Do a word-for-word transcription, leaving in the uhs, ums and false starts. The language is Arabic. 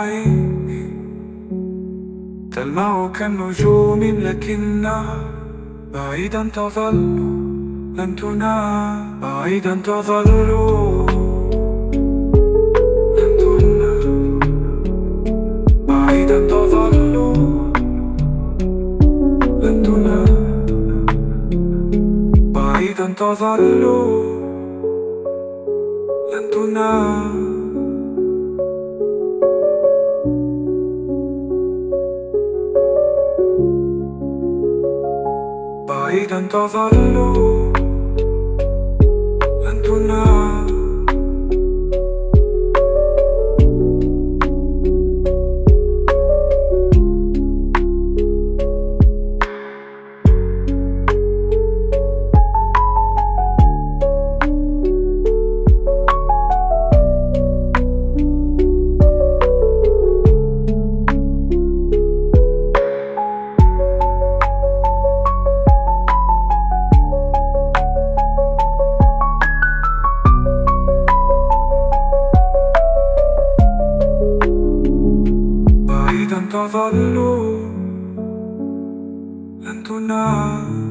عيني تلمع كالنجوم لكنها بعيدا تظل لن تنام، بعيدا تظل لن تنام، بعيدا تظل لن تنام، بعيدا تظل لن تنام. بعيدا تظل لن تنام. بعيدا تظل لن تنام.